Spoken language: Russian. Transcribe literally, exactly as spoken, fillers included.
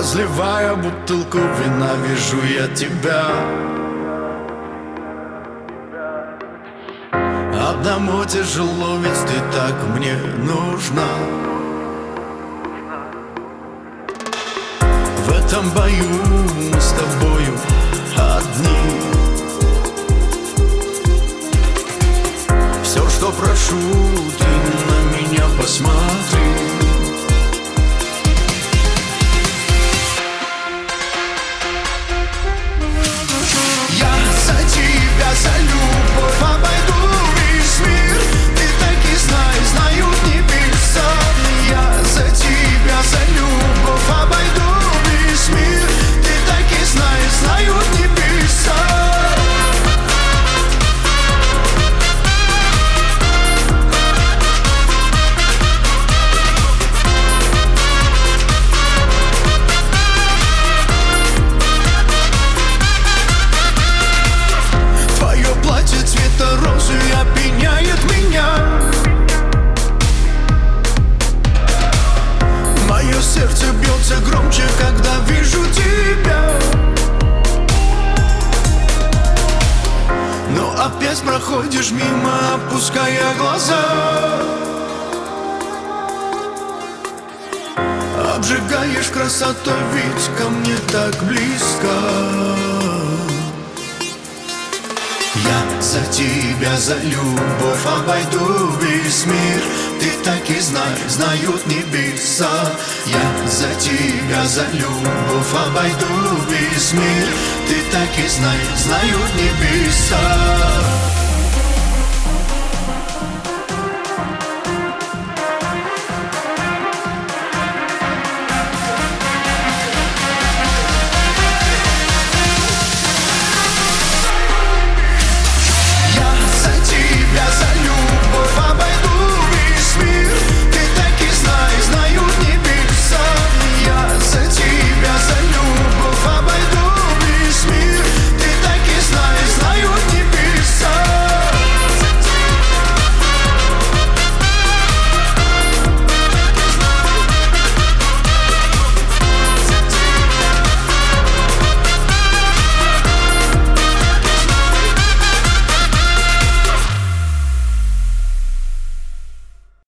Разливая бутылку вина, вижу я тебя. Одному тяжело, ведь ты так мне нужна. В этом бою мы с тобою одни. Все, что прошу, ты на меня посмотри. Я за тебя, за любовь обойду весь мир. Ты так и знай, знают небеса. Я за тебя, за любовь обойду весь мир. Ты так и знай, знают небеса. Цвета розы опьяняет меня. Мое сердце бьется громче, когда вижу тебя. Но опять проходишь мимо, опуская глаза. Обжигаешь красотой, ведь ко мне так близко. Я за тебя, за любовь обойду весь мир. Ты так и знай, знают небеса. Я за тебя, за любовь обойду весь мир. Ты так и знай, знают небеса.